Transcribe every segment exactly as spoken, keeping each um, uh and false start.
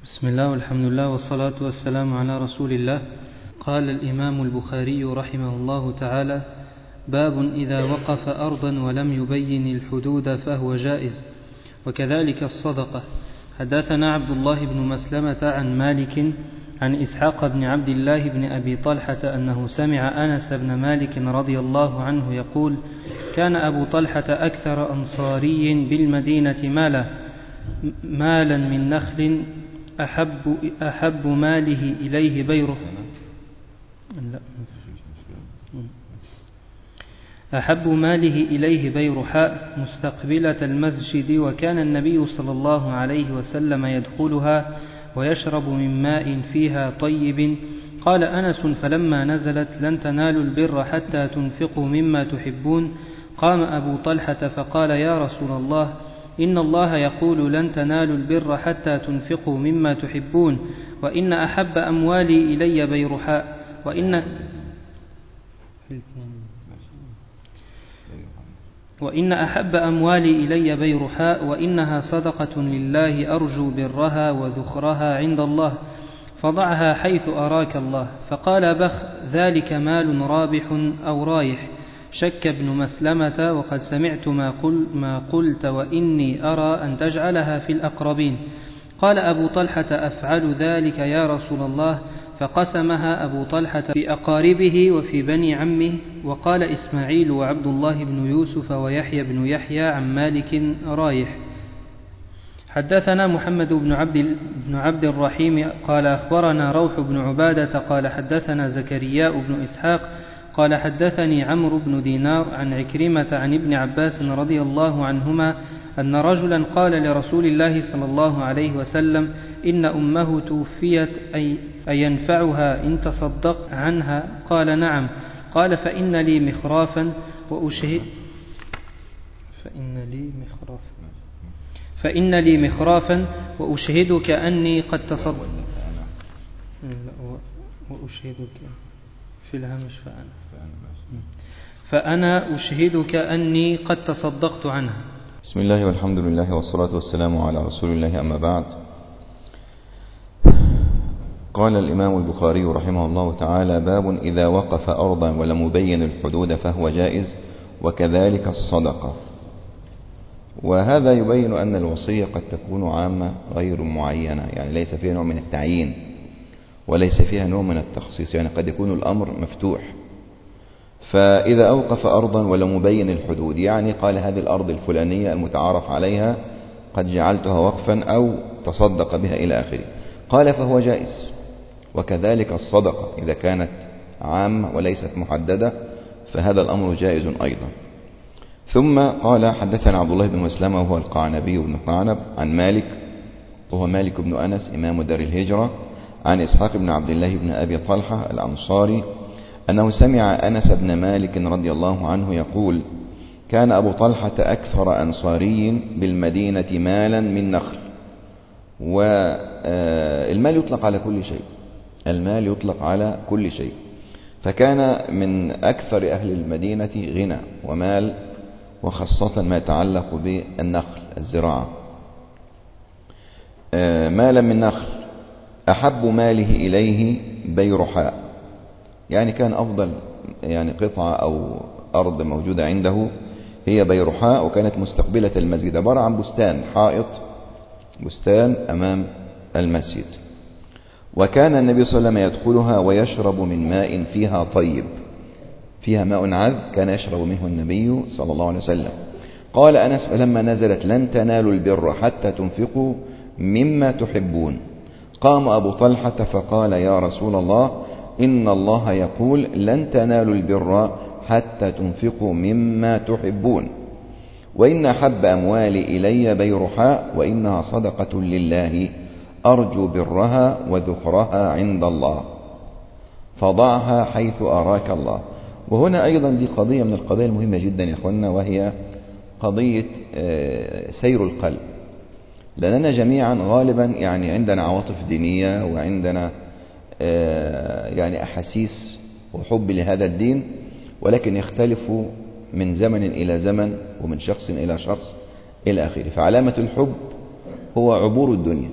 بسم الله والحمد لله والصلاة والسلام على رسول الله. قال الإمام البخاري رحمه الله تعالى: باب إذا وقف أرضا ولم يبين الحدود فهو جائز، وكذلك الصدقة. حدثنا عبد الله بن مسلمة عن مالك عن إسحاق بن عبد الله بن أبي طلحة أنه سمع أنس بن مالك رضي الله عنه يقول: كان أبو طلحة أكثر أنصاري بالمدينة مالا مالا من نخل أحب, أحب ماله إليه بيره أحب ماله إليه بيرحاء مستقبلة المسجد، وكان النبي صلى الله عليه وسلم يدخلها ويشرب من ماء فيها طيب. قال أنس: فلما نزلت لن تنالوا البر حتى تنفقوا مما تحبون، قام أبو طلحة فقال: يا رسول الله، إن الله يقول لن تنالوا البر حتى تنفقوا مما تحبون، وإن أحب أموالي إلي بيرحاء وإن وإن أحب أموالي إلي بيرحاء وإنها صدقة لله أرجو برها وذخرها عند الله، فضعها حيث أراك الله. فقال: بخ، ذلك مال رابح أو رايح؟ شك ابن مسلمة: وقد سمعت ما, قل ما قلت، وإني أرى أن تجعلها في الأقربين. قال أبو طلحة: أفعل ذلك يا رسول الله؟ فقسمها أبو طلحة في أقاربه وفي بني عمه. وقال إسماعيل وعبد الله بن يوسف ويحيى بن يحيى عن مالك رايح. حدثنا محمد بن عبد, بن عبد الرحيم قال أخبرنا روح بن عبادة قال حدثنا زكرياء بن إسحاق قال حدثني عمرو بن دينار عن عكرمة عن ابن عباس رضي الله عنهما أن رجلا قال لرسول الله صلى الله عليه وسلم: إن أمه توفيت أي أينفعها إن تصدق عنها؟ قال: نعم. قال: فإن لي مخرافا وأشهد فإن لي مخرافا فإن لي مخرافا وأشهدك أني قد تصدق وأشهدك في الهمش فأنا فأنا أشهدك أني قد تصدقت عنها. بسم الله والحمد لله والصلاة والسلام على رسول الله، أما بعد. قال الإمام البخاري رحمه الله تعالى: باب إذا وقف أرضا ولم يبين الحدود فهو جائز، وكذلك الصدقة. وهذا يبين أن الوصية قد تكون عامة غير معينة، يعني ليس فيها نوع من التعيين وليس فيها نوع من التخصيص، يعني قد يكون الأمر مفتوح. فإذا أوقف أرضا ولم يبين الحدود، يعني قال هذه الأرض الفلانية المتعارف عليها قد جعلتها وقفا أو تصدق بها إلى آخره، قال فهو جائز. وكذلك الصدقة إذا كانت عامة وليست محددة فهذا الأمر جائز أيضا. ثم قال: حدثنا عبد الله بن مسلمة وهو القعنبي بن قعنب عن مالك وهو مالك بن أنس إمام دار الهجرة عن إسحاق بن عبد الله بن أبي طلحة الأنصاري أنه سمع أنس بن مالك رضي الله عنه يقول: كان أبو طلحة أكثر أنصاري بالمدينة مالا من نخل. والمال يطلق على كل شيء، المال يطلق على كل شيء، فكان من أكثر أهل المدينة غنى ومال، وخاصة ما يتعلق بالنخل الزراعة. مالا من نخل، أحب ماله إليه بيرحاء، يعني كان أفضل يعني قطعة أو أرض موجودة عنده هي بيرحاء، وكانت مستقبلة المسجد، عبارة عن بستان، حائط بستان أمام المسجد. وكان النبي صلى الله عليه وسلم يدخلها ويشرب من ماء فيها طيب، فيها ماء عذب كان يشرب منه النبي صلى الله عليه وسلم. قال أنس: فلما نزلت لن تنالوا البر حتى تنفقوا مما تحبون، قام أبو طلحة فقال: يا رسول الله، إن الله يقول لن تنالوا البر حتى تنفقوا مما تحبون، وإن أحب أموالي إلي بيرحاء وإنها صدقة لله أرجو برها وذخرها عند الله، فضعها حيث أراك الله. وهنا أيضا دي قضية من القضايا المهمة جدا يا أخوانا، وهي قضية سير القلب. لأننا جميعا غالبا يعني عندنا عواطف دينية وعندنا يعني أحاسيس وحب لهذا الدين، ولكن يختلف من زمن إلى زمن ومن شخص إلى شخص إلى آخره. فعلامة الحب هو عبور الدنيا،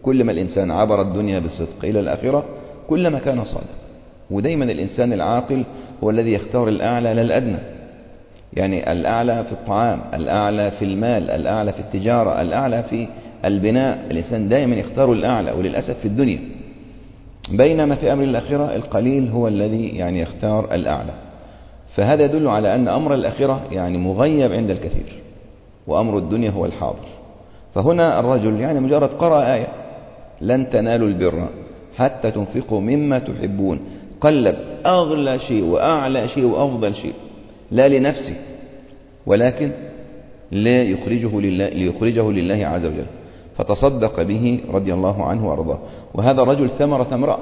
كل ما الإنسان عبر الدنيا بصدق إلى الآخرة كل ما كان صادق. ودايما الإنسان العاقل هو الذي يختار الأعلى لا الأدنى، يعني الأعلى في الطعام، الأعلى في المال، الأعلى في التجارة، الأعلى في البناء. الإنسان دائما يختار الأعلى، وللأسف في الدنيا. بينما في أمر الآخرة القليل هو الذي يعني يختار الأعلى. فهذا يدل على أن أمر الآخرة يعني مغيب عند الكثير، وأمر الدنيا هو الحاضر. فهنا الرجل يعني مجرد قرأ آية لن تنالوا البر حتى تنفقوا مما تحبون، قلب أغلى شيء وأعلى شيء وأفضل شيء لا لنفسه ولكن ليخرجه لله, ليخرجه لله عز وجل، فتصدق به رضي الله عنه وأرضاه. وهذا رجل ثمرة امرأة،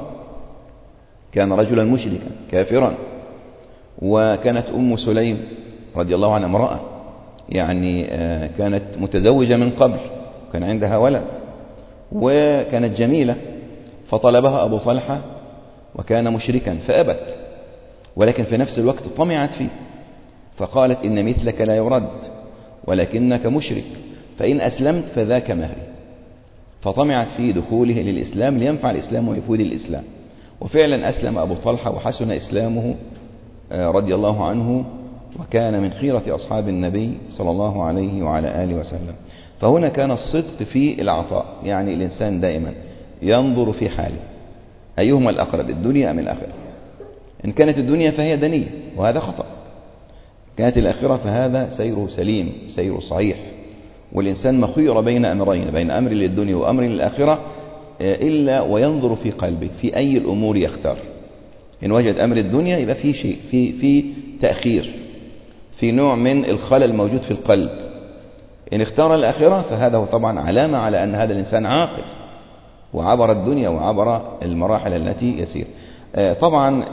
كان رجلا مشركا كافرا، وكانت أم سليم رضي الله عنها امرأة يعني كانت متزوجة من قبل، كان عندها ولد وكانت جميلة، فطلبها أبو طلحة وكان مشركا فأبت، ولكن في نفس الوقت طمعت فيه، فقالت إن مثلك لا يرد ولكنك مشرك، فإن أسلمت فذاك مهري. فطمعت في دخوله للإسلام لينفع الإسلام ويفيد الإسلام. وفعلا أسلم أبو طلحة وحسن إسلامه رضي الله عنه، وكان من خيرة أصحاب النبي صلى الله عليه وعلى آله وسلم. فهنا كان الصدق في العطاء، يعني الإنسان دائما ينظر في حاله أيهما الأقرب، الدنيا أم الآخرة. إن كانت الدنيا فهي دنية وهذا خطأ، كانت الآخرة فهذا سيره سليم، سيره صحيح. والإنسان مخير بين أمرين، بين أمر للدنيا وأمر للآخرة، إلا وينظر في قلبه في أي الأمور يختار. إن وجد أمر الدنيا يبقى في شيء في في تأخير، في نوع من الخلل الموجود في القلب. إن اختار الآخرة فهذا هو طبعا علامة على أن هذا الإنسان عاقل وعبر الدنيا وعبر المراحل التي يسير. طبعا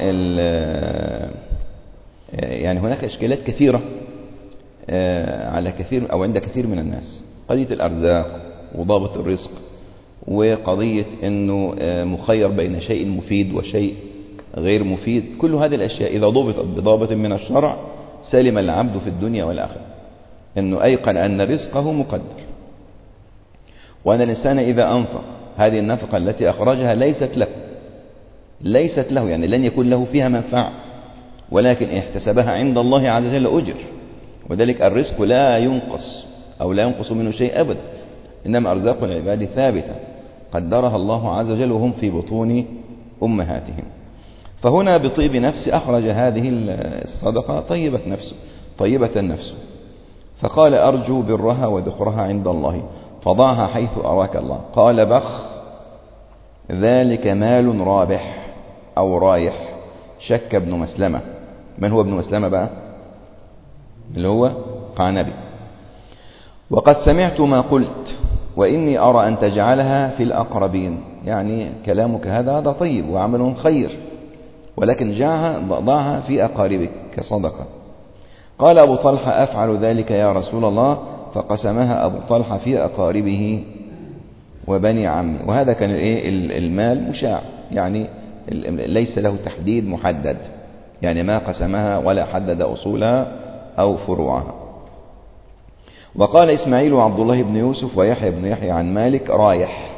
يعني هناك إشكالات كثيرة على كثير أو عند كثير من الناس، قضية الأرزاق وضابط الرزق، وقضية أنه مخير بين شيء مفيد وشيء غير مفيد. كل هذه الأشياء إذا ضبطت بضابط من الشرع سلم العبد في الدنيا والآخرة، أنه أيقن أن رزقه مقدر، وأن الإنسان إذا أنفق هذه النفقة التي أخرجها ليست له ليست له يعني لن يكون له فيها منفعة، ولكن إن احتسبها عند الله عز وجل أجر. وذلك الرزق لا ينقص أو لا ينقص منه شيء أبدا، إنما أرزاق العباد ثابتة قدرها الله عز وجل وهم في بطون أمهاتهم. فهنا بطيب نفس أخرج هذه الصدقة طيبة نفسه طيبة النفس، فقال أرجو برها وذخرها عند الله فضعها حيث أراك الله. قال بخ ذلك مال رابح أو رايح. شك ابن مسلمة. من هو ابن مسلمة بقى؟ اللي هو قعنبي. وقد سمعت ما قلت وإني أرى أن تجعلها في الأقربين، يعني كلامك هذا هذا طيب وعمل خير، ولكن ضعها في أقاربك كصدقة. قال أبو طلحة أفعل ذلك يا رسول الله، فقسمها أبو طلحة في أقاربه وبني عمي. وهذا كان المال مشاع، يعني ليس له تحديد محدد، يعني ما قسمها ولا حدد أصولها أو فروعها. وقال إسماعيل وعبد الله بن يوسف ويحيى بن يحيى عن مالك رايح،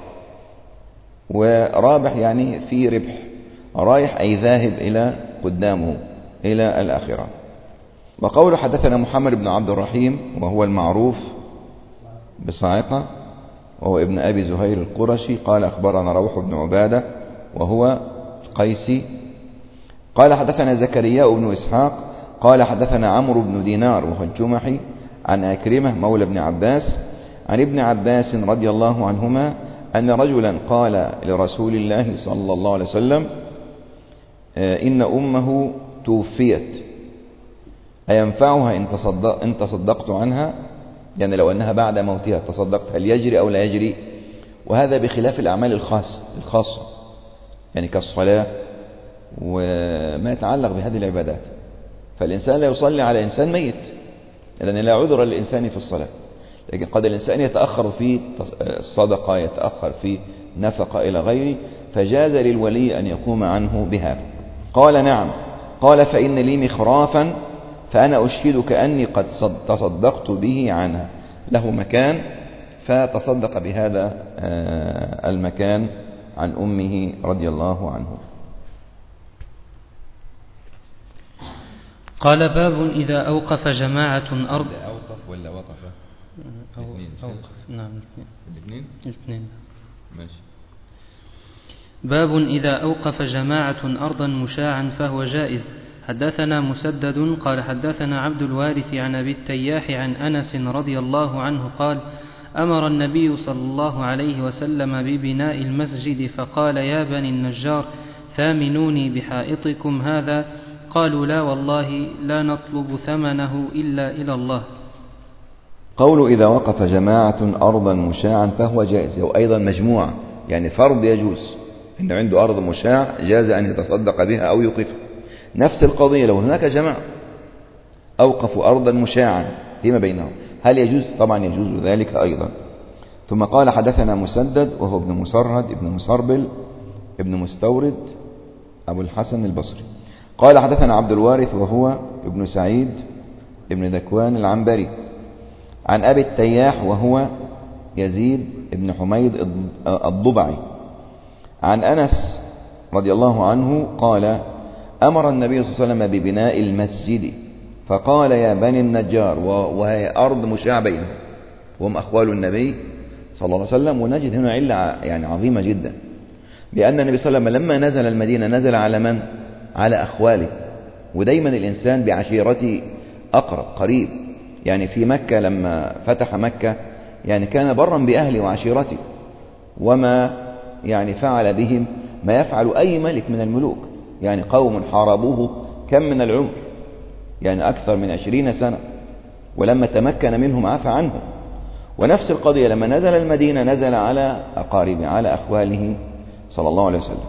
ورابح يعني في ربح، رايح أي ذاهب إلى قدامه إلى الآخرة. وقول حدثنا محمد بن عبد الرحيم وهو المعروف بصاعقة وهو ابن أبي زهير القرشي قال أخبرنا روح بن عبادة وهو قيسي قال حدثنا زكريا بن إسحاق قال حدثنا عمرو بن دينار وهو الجمحي عن أكرمة مولى ابن عباس عن ابن عباس رضي الله عنهما أن رجلا قال لرسول الله صلى الله عليه وسلم إن أمه توفيت أينفعها إن, تصدق إن تصدقت عنها، يعني لو أنها بعد موتها تصدقت هل يجري أو لا يجري؟ وهذا بخلاف الأعمال الخاصة الخاصة يعني كالصلاة وما يتعلق بهذه العبادات. فالإنسان لا يصلي على إنسان ميت لأن لا عذر للإنسان في الصلاة، لكن قد الإنسان يتأخر في الصدقة، يتأخر في نفقة إلى غيره، فجاز للولي أن يقوم عنه بهذا. قال نعم. قال فإن لي مخرافا فأنا أشهدك أني قد تصدقت به عنها، له مكان فتصدق بهذا المكان عن أمه رضي الله عنه. قال باب إذا أوقف جماعة أرض أوقف ولا وقف؟ أو أوقف. نعم الاثنين الاثنين ماشي. باب إذا أوقف جماعة أرضا مشاعا فهو جائز. حدثنا مسدد قال حدثنا عبد الوارث عن أبي التياح عن أنس رضي الله عنه قال أمر النبي صلى الله عليه وسلم ببناء المسجد فقال يا بني النجار ثامنوني بحائطكم هذا. قالوا لا والله لا نطلب ثمنه إلا إلى الله. قول إذا وقف جماعة أرضا مشاعا فهو جائز، أو أيضا مجموعة، يعني فرد يجوز إنه عنده أرض مشاع جاز أن يتصدق بها أو يوقفها. نفس القضية لو هناك جماعة أوقفوا أرضا مشاعا فيما بينهم، هل يجوز؟ طبعا يجوز ذلك أيضا. ثم قال حدثنا مسدد وهو ابن مسرهد ابن مسربل ابن مستورد أبو الحسن البصري قال حدثنا عبد الوارث وهو ابن سعيد ابن ذكوان العنبري عن أبي التياح وهو يزيد ابن حميد الضبعي عن أنس رضي الله عنه قال أمر النبي صلى الله عليه وسلم ببناء المسجد فقال يا بني النجار، وهي أرض مشاع بينهم وهم أخوال النبي صلى الله عليه وسلم. ونجد هنا علة يعني عظيمة جدا، بأن النبي صلى الله عليه وسلم لما نزل المدينة نزل على من؟ على أخواله. ودايما الإنسان بعشيرته أقرب قريب، يعني في مكة لما فتح مكة يعني كان برا بأهله وعشيرته، وما يعني فعل بهم ما يفعل أي ملك من الملوك. يعني قوم حاربوه كم من العمر، يعني أكثر من عشرين سنة، ولما تمكن منهم عفى عنهم. ونفس القضية لما نزل المدينة نزل على أقاربه على أخواله صلى الله عليه وسلم.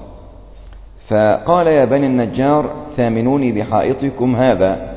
فقال يا بني النجار ثامنوني بحائطكم هذا،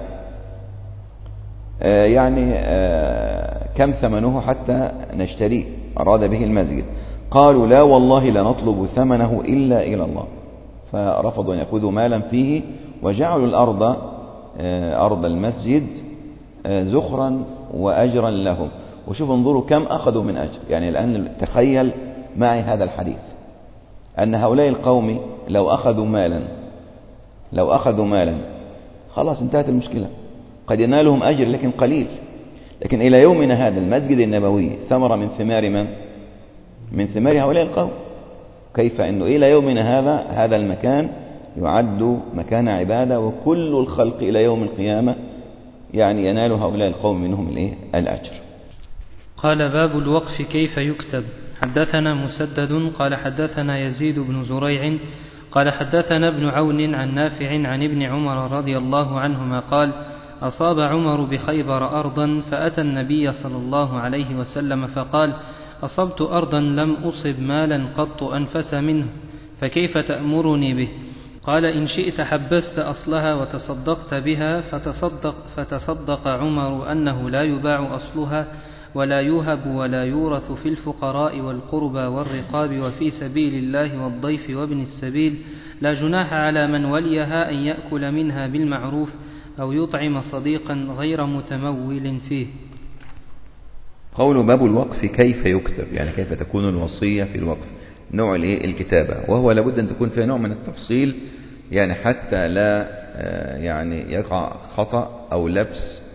آه يعني آه كم ثمنه حتى نشتريه؟ أراد به المسجد. قالوا لا والله لا نطلب ثمنه إلا إلى الله. فرفضوا أن يأخذوا مالا فيه وجعلوا الأرض آه أرض المسجد آه زخرا وأجرا لهم. وشوف انظروا كم أخذوا من أجر. يعني الآن تخيل معي هذا الحديث، أن هؤلاء القوم لو أخذوا مالا لو أخذوا مالا خلاص انتهت المشكلة، قد ينالهم أجر لكن قليل. لكن إلى يومنا هذا المسجد النبوي ثمرة من ثمار من؟ من ثمار هؤلاء القوم. كيف أنه إلى يومنا هذا هذا المكان يعد مكان عبادة، وكل الخلق إلى يوم القيامة يعني ينال هؤلاء القوم منهم الإيه؟ الأجر. قال باب الوقف كيف يكتب. حدثنا مسدد قال حدثنا يزيد بن زريع قال حدثنا ابن عون عن نافع عن ابن عمر رضي الله عنهما قال أصاب عمر بخيبر أرضا فأتى النبي صلى الله عليه وسلم فقال أصبت أرضا لم أصب مالا قط أنفس منه فكيف تأمرني به؟ قال إن شئت حبست أصلها وتصدقت بها. فتصدق, فتصدق عمر أنه لا يباع أصلها ولا يوهب ولا يورث في الفقراء والقربى والرقاب وفي سبيل الله والضيف وابن السبيل، لا جناح على من وليها أن يأكل منها بالمعروف أو يطعم صديقا غير متمول فيه. قول باب الوقف كيف يكتب، يعني كيف تكون الوصية في الوقف، نوع الكتابة، وهو لابد أن تكون فيها نوع من التفصيل، يعني حتى لا يعني يقع خطأ أو لبس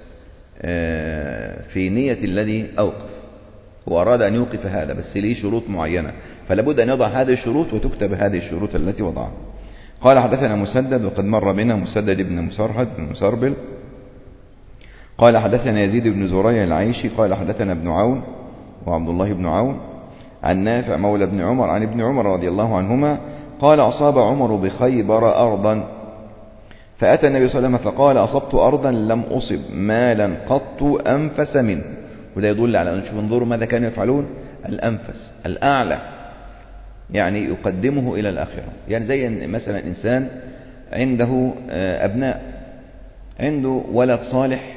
في نية الذي أوقف. هو أراد أن يوقف هذا بس ليه شروط معينة، فلابد أن يضع هذه الشروط وتكتب هذه الشروط التي وضعها. قال حدثنا مسدد وقد مر بنا مسدد بن مسرهد بن مسربل قال حدثنا يزيد بن زريع العيشي قال حدثنا ابن عون وعبد الله بن عون عن نافع مولى ابن عمر عن ابن عمر رضي الله عنهما قال أصاب عمر بخيبر أرضا فأتى النبي صلى الله عليه وسلم فقال أصبت أرضا لم أصب مالا قط أنفس منه. وده يدل على أن انظروا ماذا كانوا يفعلون، الأنفس الأعلى، يعني يقدمه إلى الآخرة. يعني زي مثلا إنسان عنده أبناء، عنده ولد صالح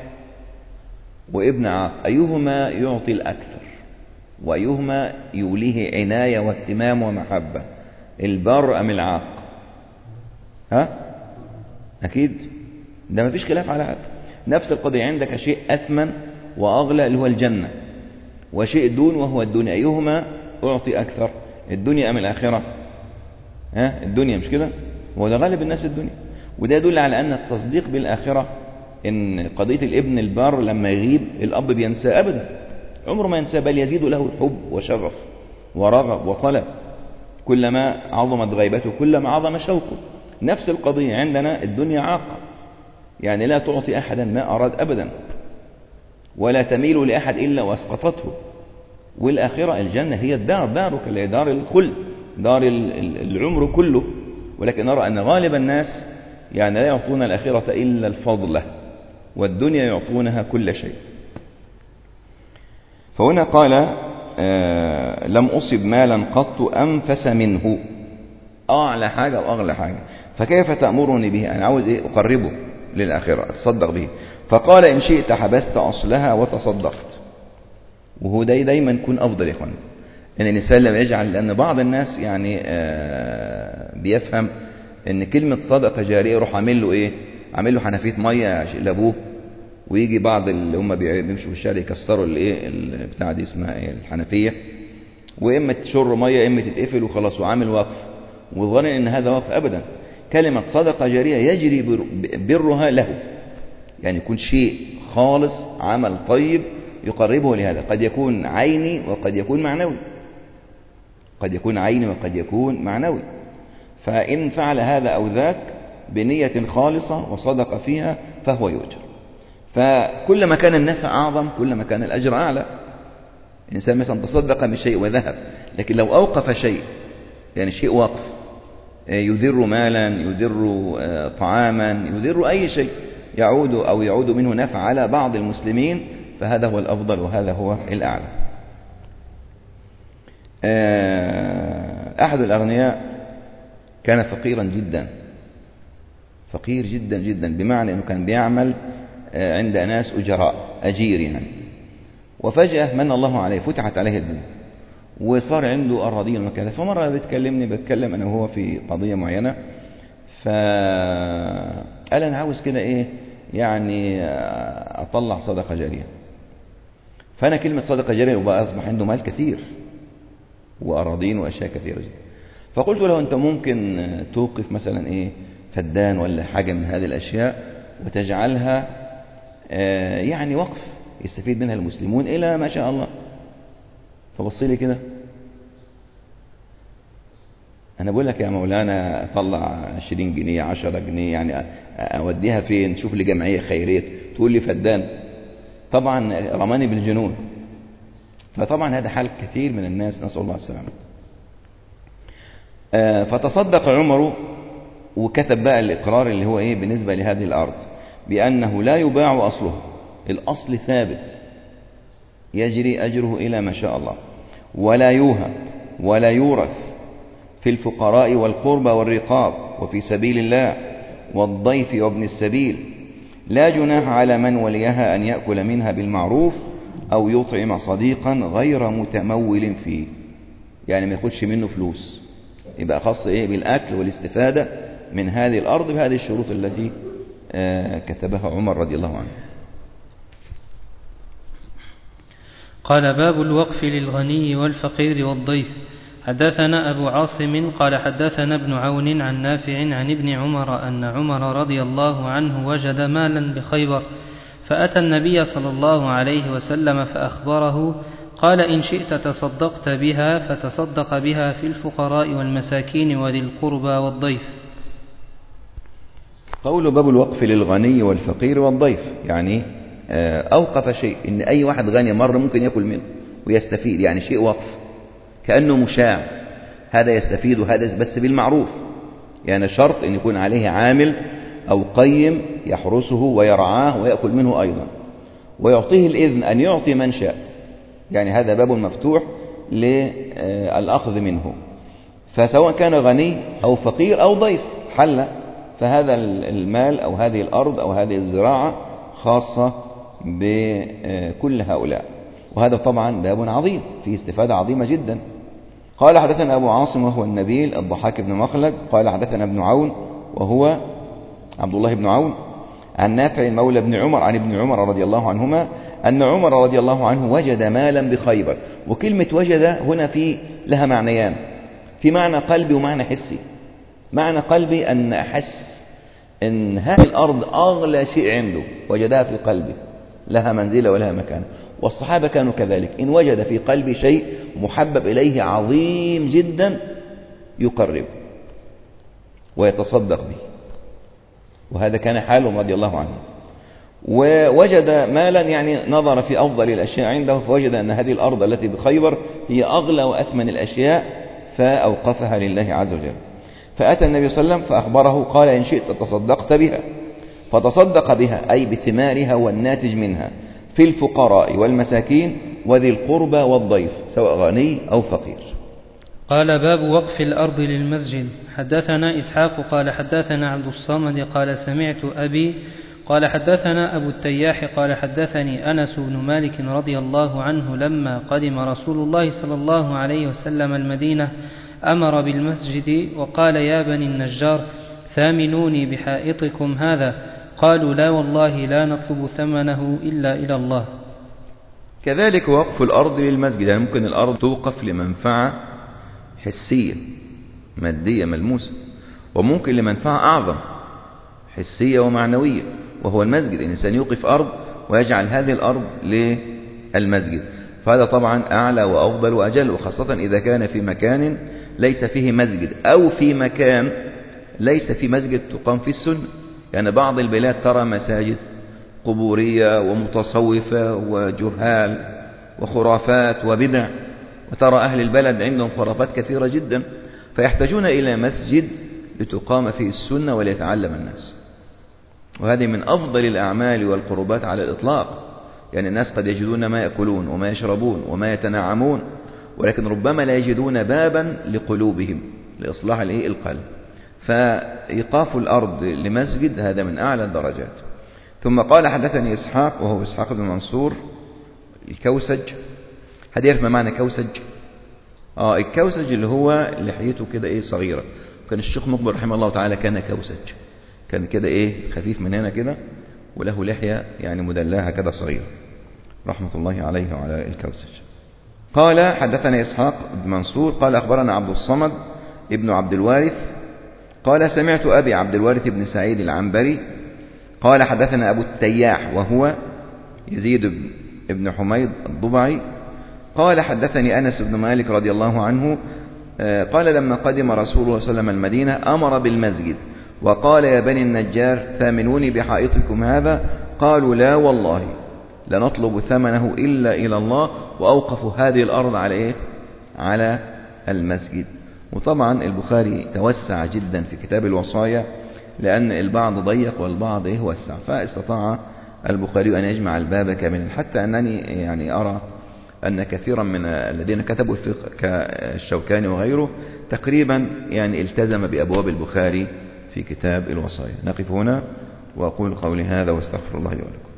وابن عاق، أيهما يعطي الأكثر وأيهما يوليه عناية واهتمام ومحبة، البر أم العاق؟ ها؟ أكيد ده ما فيش خلاف على هذا. نفس القضية عندك شيء أثمن وأغلى اللي هو الجنة، وشيء دون وهو الدنيا، أيهما أعطي أكثر؟ الدنيا أم الآخرة؟ ها الدنيا مش كده؟ هو ده غالب الناس الدنيا. وده يدل على أن التصديق بالآخرة، إن قضية الابن البار لما يغيب الأب بينسى أبدا، عمره ما ينسى، بل يزيد له الحب وشغف ورغب وطلب، كلما عظمت غيبته كلما عظم شوقه. نفس القضية عندنا، الدنيا عاقة، يعني لا تعطي أحدا ما أراد أبدا، ولا تميل لأحد إلا واسقطته. والآخرة الجنة هي الدار، دارك اللي هي دار الخلد، دار العمر كله. ولكن نرى أن غالب الناس يعني لا يعطون الآخرة إلا الفضلة، والدنيا يعطونها كل شيء. فهنا قال آه لم أصب مالا قط أنفس منه، أعلى حاجة وأغلى حاجة، فكيف تأمرني به؟ أنا عاوز إيه؟ أقربه للآخرة، أتصدق به. فقال إن شئت حبست أصلها وتصدقت. وهو ده دايما يكون أفضل يا إخوان، أن الإنسان لما يجعل، لأن بعض الناس يعني آه بيفهم أن كلمة صدقة جارية يروح عامل له إيه؟ عامل له حنفية مية لأبوه، ويجي بعض اللي هم بيمشوا في الشارع يكسروا الايه البتاع دي اسمها ايه الحنفيه، واما تشر ميه اما تتقفل وخلاص، وعامل وقف وظن ان هذا وقف. ابدا، كلمه صدقه جاريه يجري برها له، يعني يكون شيء خالص، عمل طيب يقربه لهذا. قد يكون عيني وقد يكون معنوي، قد يكون عيني وقد يكون معنوي. فإن فعل هذا أو ذاك بنية خالصة وصدق فيها فهو يؤجر. فكلما كان النفع أعظم كلما كان الأجر أعلى. الإنسان مثلا تصدق بشيء وذهب، لكن لو أوقف شيء، يعني شيء وقف يدر مالا، يدر طعاما، يدر أي شيء يعود أو يعود منه نفع على بعض المسلمين، فهذا هو الأفضل وهذا هو الأعلى. أحد الأغنياء كان فقيرا جدا، فقير جدا جدا، بمعنى أنه كان بيعمل عند ناس أجراء، أجير يعني. وفجأة من الله عليه، فتحت عليه الدنيا وصار عنده أراضين وكذا. فمرة بتكلمني بتكلم أنا وهو في قضية معينة، فقال أنا عاوز كده إيه يعني أطلع صدقة جارية. فأنا كلمة صدقة جارية وبقى أصبح عنده مال كثير وأراضين وأشياء كثيرة جدا. فقلت له أنت ممكن توقف مثلا إيه فدان ولا حاجة من هذه الأشياء وتجعلها يعني وقف يستفيد منها المسلمون إلى ما شاء الله. فبص لي كده، أنا بقول لك يا مولانا أطلع عشرين جنيه عشرة جنيه يعني أوديها فين؟ شوف لي جمعية خيرية. تقول لي فدان؟ طبعا رماني بالجنون. فطبعا هذا حال كثير من الناس، نسأل الله السلامة. فتصدق عمر وكتب بقى الإقرار اللي هو إيه بالنسبة لهذه الأرض، بأنه لا يباع أصله، الأصل ثابت يجري أجره إلى ما شاء الله، ولا يوهب ولا يورث، في الفقراء والقربى والرقاب وفي سبيل الله والضيف وابن السبيل، لا جناح على من وليها أن يأكل منها بالمعروف أو يطعم صديقا غير متمول فيه، يعني ما ياخدش منه فلوس، يبقى خاص إيه بالأكل والاستفادة من هذه الأرض بهذه الشروط التي كتبها عمر رضي الله عنه. قال باب الوقف للغني والفقير والضيف. حدثنا أبو عاصم قال حدثنا ابن عون عن نافع عن ابن عمر أن عمر رضي الله عنه وجد مالا بخيبر، فأتى النبي صلى الله عليه وسلم فأخبره، قال إن شئت تصدقت بها، فتصدق بها في الفقراء والمساكين وذي القربى والضيف. قول باب الوقف للغني والفقير والضيف، يعني أوقف شيء، إن أي واحد غني مرة ممكن يأكل منه ويستفيد، يعني شيء وقف كأنه مشاع، هذا يستفيد وهذا بس بالمعروف، يعني شرط أن يكون عليه عامل أو قيم يحرسه ويرعاه ويأكل منه أيضا، ويعطيه الإذن أن يعطي من شاء، يعني هذا باب مفتوح للأخذ منه، فسواء كان غني أو فقير أو ضيف حل، فهذا المال أو هذه الأرض أو هذه الزراعة خاصة بكل هؤلاء. وهذا طبعا باب عظيم فيه استفادة عظيمة جدا. قال حدثنا أبو عاصم وهو النبيل الضحاك بن مخلد قال حدثنا ابن عون وهو عبد الله بن عون عن نافع مولى ابن عمر عن ابن عمر رضي الله عنهما أن عمر رضي الله عنه وجد مالا بخيبر. وكلمة وجد هنا في لها معنيان، في معنى قلبي ومعنى حسي. معنى قلبي أن أحس أن هذه الأرض أغلى شيء عنده، وجدها في قلبه، لها منزلة ولها مكان. والصحابة كانوا كذلك، إن وجد في قلبي شيء محبب إليه عظيم جدا يقرب ويتصدق به، وهذا كان حالهم رضي الله عنهم. ووجد مالا، يعني نظر في أفضل الأشياء عنده فوجد أن هذه الأرض التي بخيبر هي أغلى وأثمن الأشياء فأوقفها لله عز وجل. فأتى النبي صلى الله عليه وسلم فأخبره، قال إن شئت تصدقت بها، فتصدق بها أي بثمارها والناتج منها في الفقراء والمساكين وذي القربى والضيف سواء غني أو فقير. قال باب وقف الأرض للمسجد. حدثنا إسحاق قال حدثنا عبد الصمد قال سمعت أبي قال حدثنا أبو التياح قال حدثني أنس بن مالك رضي الله عنه لما قدم رسول الله صلى الله عليه وسلم المدينة أمر بالمسجد وقال يا بني النجار ثامنوني بحائطكم هذا، قالوا لا والله لا نطلب ثمنه إلا إلى الله. كذلك وقف الأرض للمسجد، يعني ممكن الأرض توقف لمنفعة حسية مادية ملموسة، وممكن لمنفعة أعظم حسية ومعنوية وهو المسجد. الإنسان يوقف أرض ويجعل هذه الأرض للمسجد، فهذا طبعا أعلى وأفضل وأجل، وخاصة إذا كان في مكان ليس فيه مسجد أو في مكان ليس في مسجد تقام في السنة. يعني بعض البلاد ترى مساجد قبورية ومتصوفة وجهال وخرافات وبدع، وترى أهل البلد عندهم خرافات كثيرة جدا، فيحتاجون إلى مسجد لتقام فيه السنة وليتعلم الناس. وهذه من أفضل الأعمال والقربات على الإطلاق. يعني الناس قد يجدون ما يأكلون وما يشربون وما يتنعمون، ولكن ربما لا يجدون بابا لقلوبهم لإصلاح القلب، فإيقاف الأرض لمسجد هذا من أعلى الدرجات. ثم قال حدثني إسحاق وهو إسحاق بن منصور الكوسج. هذا يعرف ما معنى كوسج؟ آه الكوسج اللي هو لحيته كده إيه صغيرة. كان الشيخ مقبل رحمه الله تعالى كان كوسج، كان كده إيه خفيف من هنا كده، وله لحية يعني مدلعة كده صغيرة، رحمة الله عليه وعلى الكوسج. قال حدثنا إسحاق بن منصور قال أخبرنا عبد الصمد ابن عبد الوارث قال سمعت أبي عبد الوارث بن سعيد العنبري قال حدثنا أبو التياح وهو يزيد بن حميد الضبعي قال حدثني أنس بن مالك رضي الله عنه قال لما قدم رسول الله صلى الله عليه وسلم المدينة أمر بالمسجد وقال يا بني النجار ثامنوني بحائطكم هذا، قالوا لا والله لنطلب ثمنه إلا إلى الله، وأوقفوا هذه الأرض على إيه؟ على المسجد. وطبعا البخاري توسع جدا في كتاب الوصايا لأن البعض ضيق والبعض إيه وسع، فاستطاع البخاري أن يجمع الباب كاملا، حتى أنني يعني أرى أن كثيرا من الذين كتبوا الفقه كالشوكاني وغيره تقريبا يعني التزم بأبواب البخاري في كتاب الوصايا. نقف هنا وأقول قولي هذا واستغفر الله لي ولكم.